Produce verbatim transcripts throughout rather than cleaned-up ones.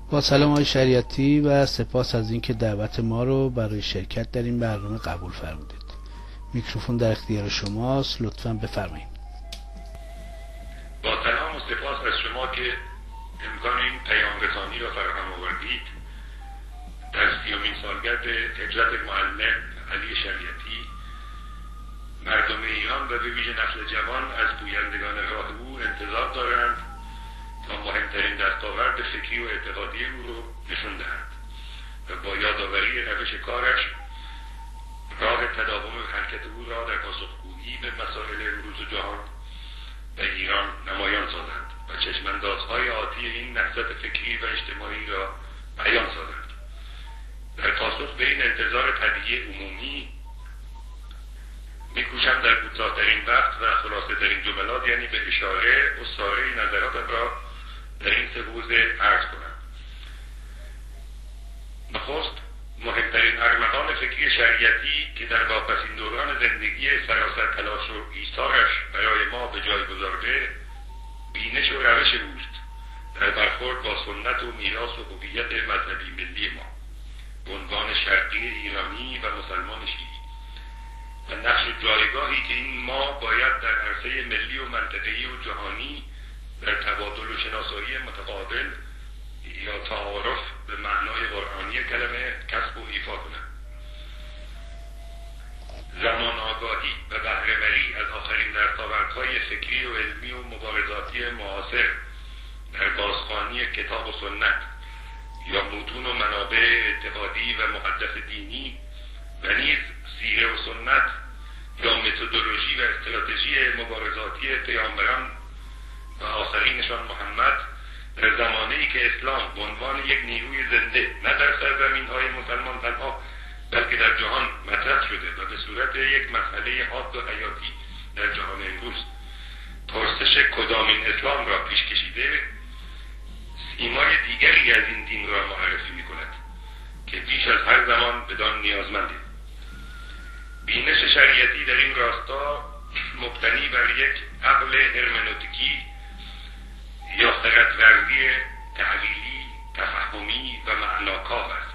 با سلام آقای شریعتی و سپاس از اینکه دعوت ما رو برای شرکت در این برنامه قبول فرمودید. میکروفون در اختیار شماست، لطفاً بفرمایید. با سلام و سپاس از شما که امکان این پیام رسانی را فراهم آوردید. در سیومین سالگرد هجرت معلم علی شریعتی، مردم ایران و به ویژه نسل جوان از پویندگان راه او انتظار دارند تا مهمترین دستاورد فکری و اعتقادی او رو نشون دهند و با یادآوری روش کارش راه تداوم حرکت او را در پاسخگویی به مسائل امروز جهان و ایران نمایان سازند و چشماندازهای آتی این نهضت فکری و اجتماعی را بیان سازند. در پاسخ به این انتظار طبیعی عمومی می‌کوشم در کوتاه‌ترین وقت و خلاصه‌ترین جملات، یعنی به اشاره و ساره نظراتم را در این سه حوزه عرض کنم. نخست، مهمترین ارمغان فکری شریعتی که در واپسین دوران زندگی سراسر تلاش و ایثارش برای ما به جای گذارده، بینش و روش اوست در برخورد با سنت و میراث و هویت مذهبی ملی ما به عنوان شرقی ایرانی و مسلمان شیعی و نقش جایگاهی که این ما باید در عرصه ملی و منطقه‌ای و جهانی در تبادل و شناسایی متقابل یا تعارف به معنای قرآنی کلمه کسب و ایفا کنند. زمان آگاهی و بهره‌وری از آخرین دستاوردهای فکری و علمی و مبارزاتی معاصر در بازخوانی کتاب و سنت یا متون و منابع اعتقادی و مقدس دینی و نیز سیره و سنت یا متدولوژی و استراتژی مبارزاتی پیامبران و آخرینشان محمد در زمانه‌ای که اسلام به عنوان یک نیروی زنده نه در سرزمین‌های مسلمان تنها بلکه در جهان مطرح شده و به صورت یک مسئله حاد و حیاتی در جهان امروز پرسش کدامین اسلام را پیش کشیده، سیمای دیگری از این دین را معرفی می‌کند که بیش از هر زمان بدان نیازمنده. بینش شریعتی در این راستا مبتنی بر یک عقل هرمنوتیکی یا خردورزی تحلیلی، تفهمی و معناکاو است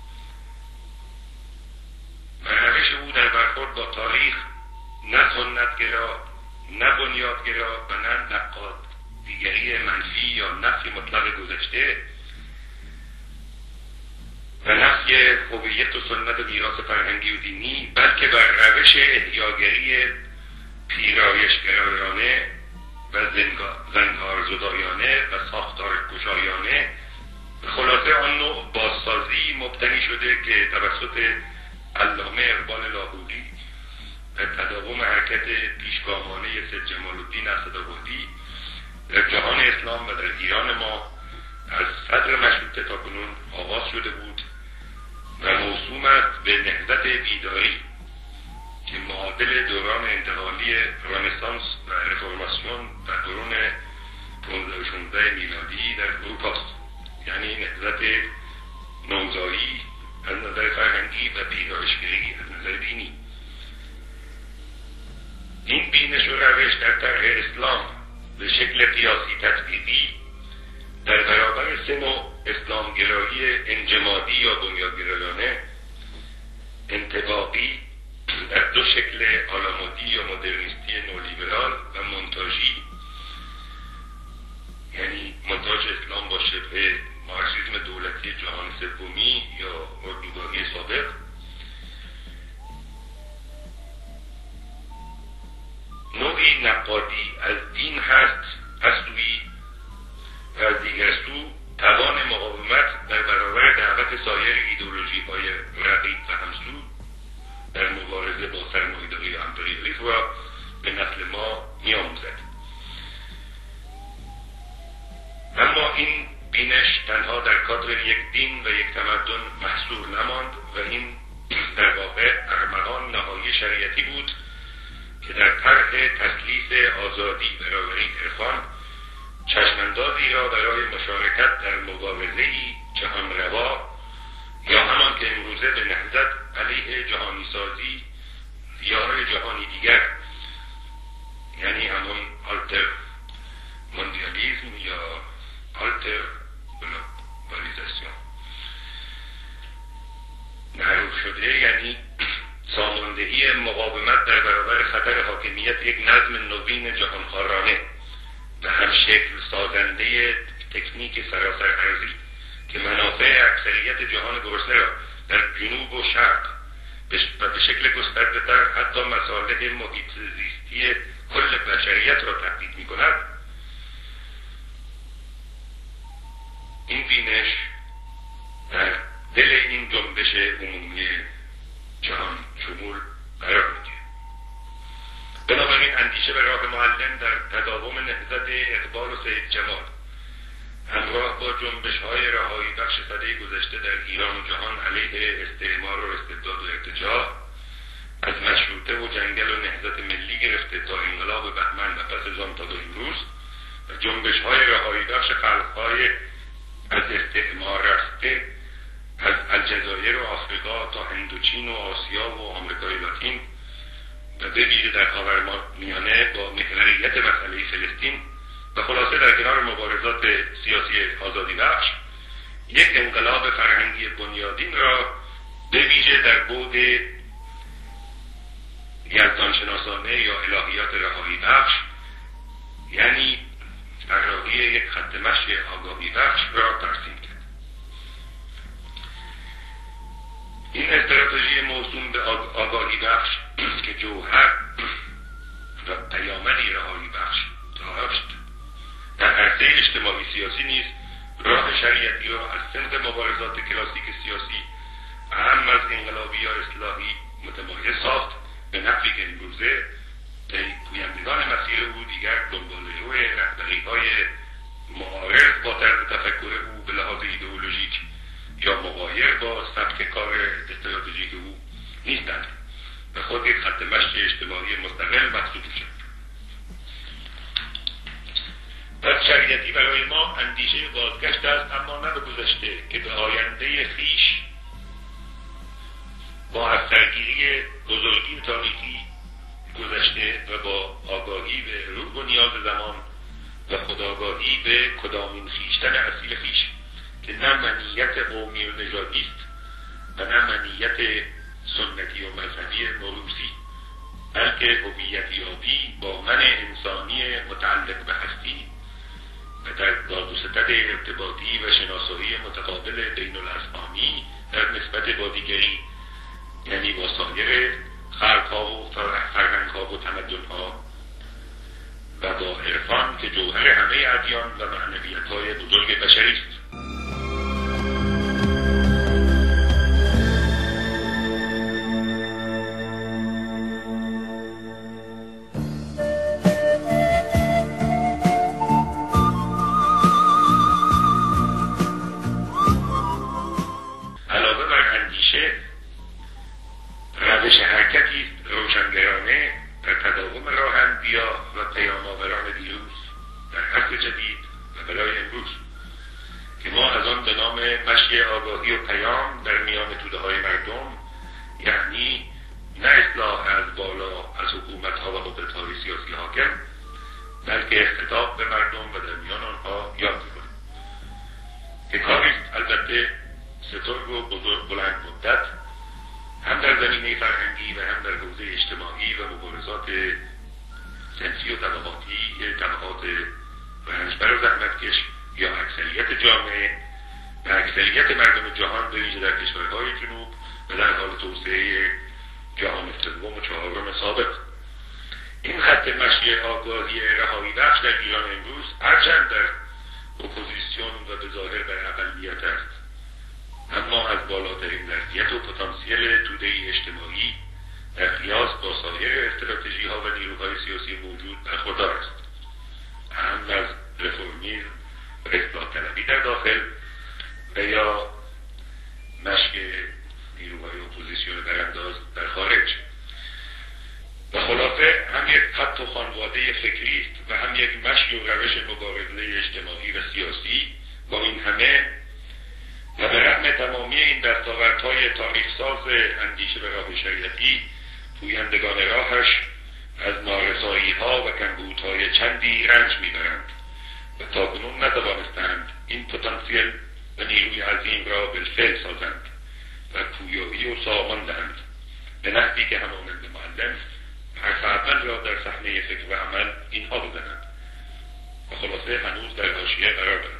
و روش او در برخورد با تاریخ نه سنتگرا، نه بنیادگرا و نه نقاد دیگری منفی یا نفی مطلق گذشته و نفی هویت و سنت و میراث فرهنگی و دینی، بلکه بر روش احیاگری پیرایشگرایانه و زنگار زدایانه و ساختار گشایانه به خلاصه آن نوع بازسازی مبتنی شده که توسط علامه اقبال لاهوری و تداوم حرکت پیشگامانه سید جمال الدین اسدآبادی در جهان اسلام و در ایران ما از صدر مشروطه تا کنون آغاز شده بود و موسوم است به نهضت بیداری که معادل دوران انتقالی رنسانس و رفرماسیون در قرون پانزده و شانزده میلادی در اروپا است، یعنی نهضت نوزایی از نظر فرهنگی و پیرایشگری از نظر دینی. این بینش و روش در طرح اسلام به شکل قیاسی تطبیقی در برابر سه نوع اسلامگرایی انجمادی یا بنیادگرایانه، انطباقی در دو شکل آلامودی یا مدرنیستی نولیبرال و مونتاژی، یعنی مونتاژ اسلام با شبه مارکسیسم دولتی جهان سومی یا اردوگاهی سابق، نوعی نقادی از دین هست از سوی و از دیگر سو توان مقاومت در برابر دعوت سایر ایدئولوژی های رقیب و همسو در مبارزه با سرمایه‌داری و امپریالیسم را به نسل ما می‌آموزد. اما این بینش تنها در کادر یک دین و یک تمدن محصور نماند و این در واقع ارمغان نهایی شریعتی بود که در طرح تسلیس آزادی برابری عرفان چشماندازی را برای مشارکت در مبارزه‌ای جهان روا یا همان که امروزه به نهضت علیه جهانی سازی یا جهانی دیگر، یعنی همون آلتر موندیالیسم یا آلتر گلوبالیزاسیون شده، یعنی ساماندهی مقاومت در برابر خطر حاکمیت یک نظم نوین جهانخوارانه و هم شکل سازنده تکنیک سراسر ارضی که منافع اکثریت جهان گرسنه را در جنوب و شرق و به شکل گسترده تر حتی مصالح محیط زیستی کل بشریت را تهدید می کند، این بینش در دل این جنبش عمومی جهان شمول قرار میگیره. بنابراین اندیشه به راه معلم در تداوم نهضت اقبال و سید جمال همراه با جنبش های رهایی بخش سده گذشته در ایران و جهان علیه استعمار و استبداد و ارتجاع، از مشروطه و جنگل و نهضت ملی گرفته تا انقلاب بهمن و پس از آن تا امروز، و جنبش های رهایی بخش خلق های از استعمار رفته از الجزایر و آفریقا تا هندوچین و آسیا و آمریکای لاتین و به ویژه در خاورمیانه با محوریت مسئله فلسطین و خلاصه در کنار مبارزات سیاسی آزادی بخش، یک انقلاب فرهنگی بنیادین را به ویژه در بعد یزدانشناسانه یا الهیات رهایی بخش، یعنی طراحی یک خط مشی آگاهی بخش را ترسیم کرد. این استراتژی موسوم به آگاهی بخش که جوهر و پیامدی رهایی بخش داشت، در عرصه اجتماعی سیاسی نیز راه شریعتی را از سمت مبارزات کلاسیک سیاسی اهم از انقلابی یا اصلاحی متمایز ساخت، به نحوی که امروزه پویندگان مسیر او دیگر دنبالجو رهبری‌های معارض با طرز تفکر او به لحاظ ایدئولوژیک یا مغایر با سبک کار استراتژیک او نیستند و خود یک خط مشی اجتماعی مستقل محسوب شد. پس شریعتی برای ما اندیشه بازگشت است، اما نه به گذشته که به آینده خویش با افسرگیری بزرگی تاریخی گذشته و با آگاهی به روح و نیاز زمان و خودآگاهی به کدامین خویشتن اصیل خویش که نه منیت قومی و نژادی است و نه منیت سنتی و مذهبی موروثی، بلکه هویت یابی با من انسانی متعلق به هستی و در داد و ستد ارتباطی و شناسایی متقابل بین الاسامی در نسبت با دیگری، یعنی با سایر خلق‌ها و فرهنگ‌ها و تمدن‌ها و با عرفان که جوهر همه ادیان و معنویت‌های بزرگ بشری است. علاوه بر اندیشه، روش حرکتی روشنگرانه در تداوم راه انبیا و پیام‌آوران دیروز در عصر جدید و برای امروز که ما از آن به نام مشی آگاهی و پیام در میان توده‌های مردم، یعنی نه اصلاح از بالا از حکومت‌ها و قدرت‌های سیاسی حاکم، بلکه خطاب به مردم و در میان آنها یاد می‌کنیم که کاریست البته سترگ و بزرگ بلند مدت، هم در زمینه فرهنگی و هم در حوزه اجتماعی و مبارزات جنسی و طبقاتی طبقات رنجبر و زحمتکش یا اکثریت جامعه و اکثریت مردم جهان به ویژه در کشورهای جنوب و در حال توسعه جهان سوم و چهارم سابق. این خط مشی آگاهی رهایی بخش در ایران امروز هرچند در اپوزیسیون و به ظاهر بر اقلیت است، اما از بالاترین ظرفیت و پتانسیل توده اجتماعی در قیاس با سایر استراتژی ها و نیروهای سیاسی موجود برخوردار است. اهم از رفرمیسم و اصلاح طلبی در داخل و یا مشق نیروهای اپوزیسیون برانداز در خارج. و خلاصه هم یک خط و خانواده فکری است و هم یک مشی و روش مبارزه اجتماعی و سیاسی. با این همه و به رغم تمامی این دستاوردهای تاریخ ساز اندیشه به راه شریعتی، پویندگان راهش از نارسایی ها و کمبودهای چندی رنج میبرند و تاکنون نتوانستند این پتانسیل و نیروی عظیم را بالفعل سازند و پویایی و سامان دهند، به نحوی که همانند معلم حرف اول را در صحنه فکر و عمل اینها بزنند و خلاصه هنوز در حاشیه قرار دارند.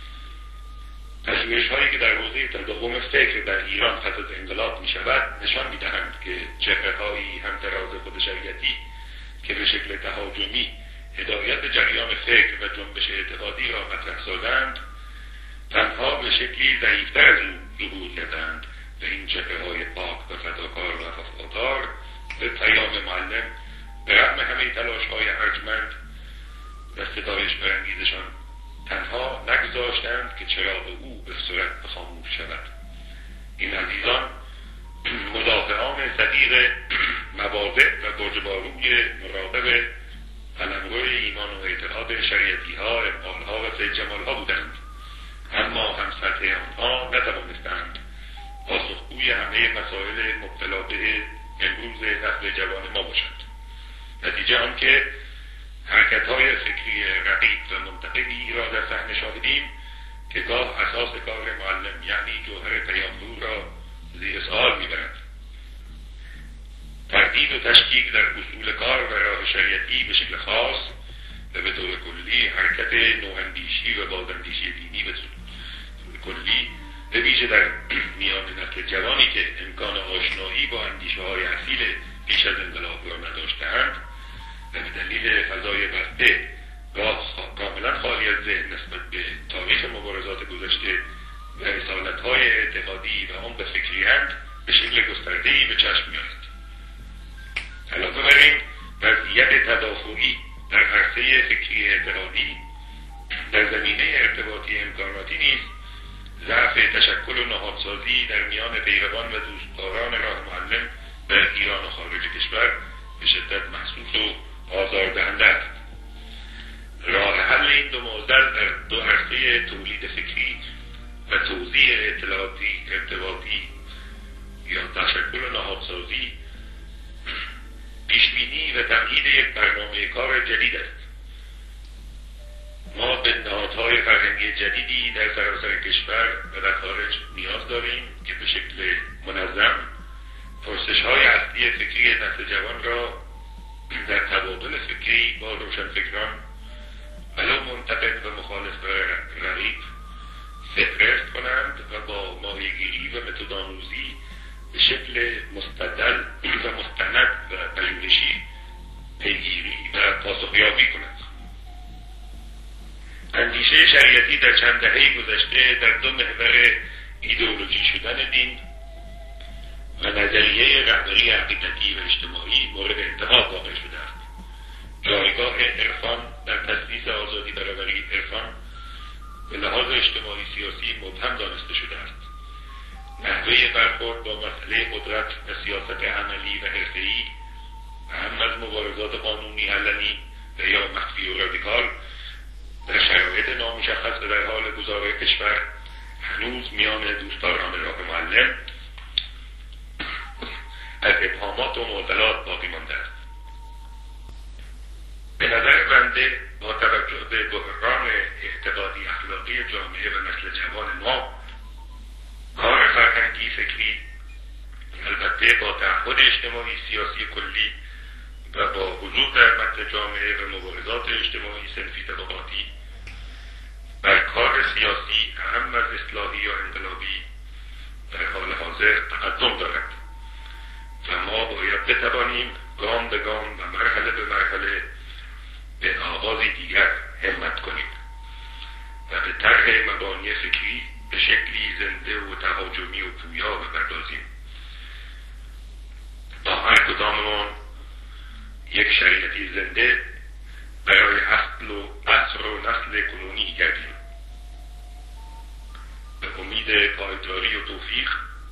پژوهش هایی که در حوزه تداوم فکر در ایران پس از انقلاب می شود نشان می دهند که چهره هایی همتراز خود شریعتی که به شکل تهاجمی هدایت جریان فکر و جنبش اعتقادی را مطرح سازند، تنها به شکلی ضعیفتر از او ظهور کردند و این چهره های پاک و فداکار و وفادار به پیام معلم به رغم همه تلاش های ارجمند و ستایش برانگیزشان تنها نگذاشتند که چراغ او به صورت خاموش شود. این عزیزان مدافعان صدیق مواضع و برجباروی مراقب قلمرو ایمان و اعتقاد شریعتی ها، اقبال ها و سید جمال ها بودند، اما هم سطح آنها نتوانستند پاسخگوی همه مسائل مبتلا به امروز نسل جوان ما باشند. نتیجه آن که حرکت‌های فکری رقیق و منتقدی را در صحنه شاهدیم که گاه اساس کار معلم یعنی جوهر پیام‌نور را زیر سوال می‌برند. تردید و تشکیک در اصول کار و راه شریعتی به شکل خاص و به طور کلی حرکت نواندیشی و بازاندیشی دینی به طور کلی به ویژه در میان نسل جوانی که امکان آشنایی با اندیشه‌های اصیل پیش از انقلاب را نداشتند و به دلیل فضای بسته گاه کاملا خالی از ذهن نسبت به تاریخ مبارزات گذشته و رسالت‌های اعتقادی و عمق فکری‌اند به شکل گسترده‌ای به چشم می‌آید. علاوه بر این وضعیت تدافعی در عرصه فکری اعتقادی در زمینه ارتباطی امکاناتی نیز ضعف تشکل و نهادسازی در میان پیروان و دوستداران راه معلم در ایران و خارج کشور به شدت محسوس و آزاردهنده است. راه حل این دو معضل در دو عرصه تولید فکری و توزیع اطلاعاتی ارتباطی یا تشکل و نهادسازی پیشبینی و تمهید یک برنامه کار جدید است. ما به نهادهای فرهنگی جدیدی در سراسر کشور و در خارج نیاز داریم که به شکل منظم پرسش‌های اصلی فکری نسل جوان را در تبادل فکری با روشنفکران ولو منتقد و مخالف و رقیب فهرست کنند و با ماهیگیری و متدآموزی به شکل مستدل و مستند و پژوهشی پیگیری و پاسخیابی کنند. اندیشه شریعتی در چند دهه گذشته در دو محور ایدئولوژی شدن دین و نظریه رهبری عقیدتی و اجتماعی مورد انتقاد واقع شده است. جایگاه عرفان در تثبیت آزادی برابری عرفان به لحاظ اجتماعی سیاسی مبهم دانسته شده است. نحوه برخورد با مسئله قدرت و سیاست عملی و حرفه‌ای اهم از مبارزات قانونی علنی و یا مخفی و رادیکال در شرایط نامشخص و در حال گذار کشور هنوز میان دوستداران راه معلم از ابهامات و معضلات باقی مانده است. به نظر بنده با توجه به بحران اعتقادی اخلاقی جامعه و نسل جوان ما، کار فرهنگی فکری البته با تعهد اجتماعی سیاسی کلی و با حضور در متن جامعه و مبارزات اجتماعی صنفی طبقاتی بر کار سیاسی اهم از اصلاحی یا انقلابی در حال حاضر تقدم دارد و ما باید بتوانیم گام به گام و مرحله به مرحله به آغازی دیگر همت کنیم و به طرح مبانی فکری به شکلی زنده و تهاجمی و پویا بپردازیم. با هر کداممان یک شریعتی زنده برای اصل و عصر و نسل کنونی گردیم. به امید پایداری و توفیق،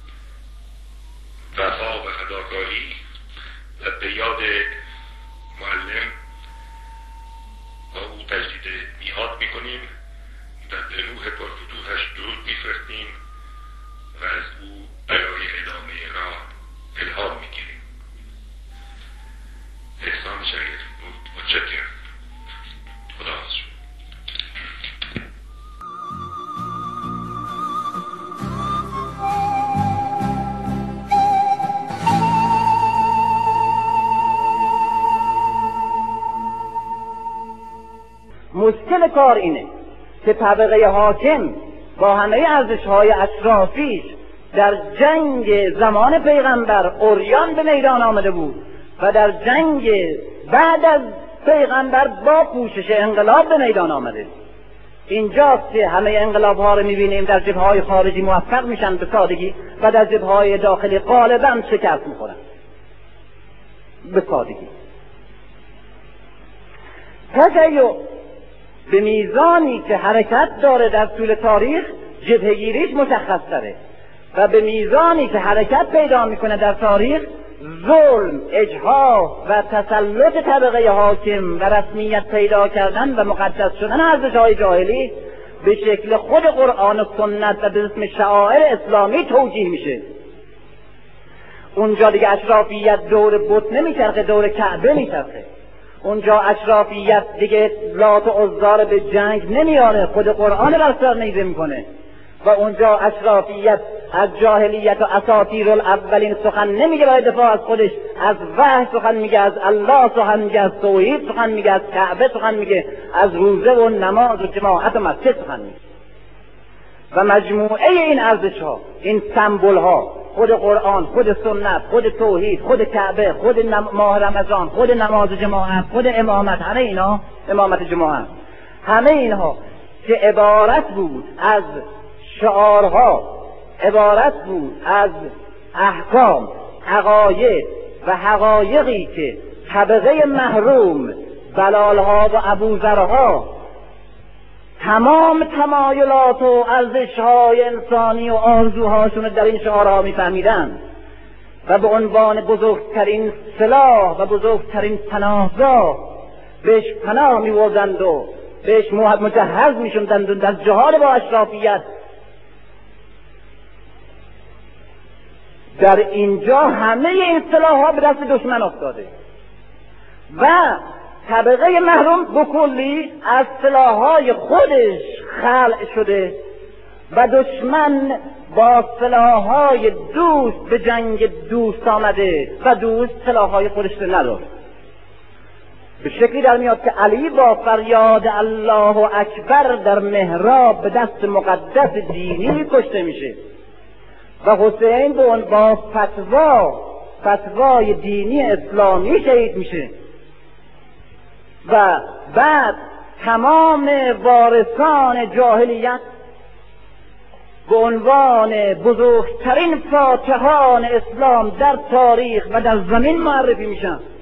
وفا و فداکاری و به یاد معلم با او تجدید میعاد میکنیم و به روح پرفتوحش درود میفرستیم و از او برای ادامه راه الهام میگیریم. احسان شریعت بود. متشکرم. خدا حافظ شما. کار اینه که طبقه حاکم با همه ارزش‌های اشرافیش در جنگ زمان پیغمبر عریان به میدان آمده بود و در جنگ بعد از پیغمبر با پوشش انقلاب به میدان آمده. اینجاست که همه انقلاب ها رو میبینیم در جبهه‌های خارجی موفق میشن به سادگی و در جبهه‌های داخلی غالبا شکست میخورن به سادگی. تشیع به میزانی که حرکت داره در طول تاریخ جبهه‌گیریش مشخص تره و به میزانی که حرکت پیدا میکنه در تاریخ ظلم، اجحاف و تسلط طبقه حاکم و رسمیت پیدا کردن و مقدس شدن ارزش‌های جاهلی به شکل خود قرآن و سنت و به اسم شعائر اسلامی توجیه میشه. اونجا دیگه اشرافیت دور بت نمیچرخه، دور کعبه میچرخه. اونجا اشرافیت دیگه لات و عزا رو به جنگ نمیاره، خود قرآن بر سر نیزه میکنه. و اونجا اشرافیت از جاهلیت و اساطیر الاولین سخن نمیگه برای دفاع از خودش، از وحی سخن میگه، از الله سخن میگه، از توحید سخن میگه، از کعبه سخن میگه، از روزه و نماز و جماعت و مسجد سخن میگه. و مجموعه این ارزش ها، این سمبل ها، خود قرآن، خود سنت، خود توحید، خود کعبه، خود ماه رمضان، خود نماز جماعت، خود امامت، همه اینا، امامت جماعت، همه اینها که عبارت بود از شعارها، عبارت بود از احکام، عقاید و حقایقی که طبقه محروم، بلالها و ابوذرها تمام تمایلات و ارزش‌های انسانی و آرزوهاشون در این شعارها می‌فهمیدن و به عنوان بزرگترین سلاح و بزرگترین پناهگاه بهش پناه می‌بردند و بهش مجهز می‌شدند در جهاد با اشرافیت. در اینجا همه این سلاح‌ها به دست دشمن افتاده و طبقه محروم بکلی از سلاح‌های خودش خلع شده و دشمن با سلاح‌های دوست به جنگ دوست آمده و دوست سلاح‌های خودش رو نداره. به شکلی در میاد که علی با فریاد الله اکبر در محراب به دست مقدس دینی کشته میشه و حسین با فتوا فتوای دینی اسلامی شهید میشه و بعد تمام وارثان جاهلیت به عنوان بزرگترین فاتحان اسلام در تاریخ و در زمین معرفی میشن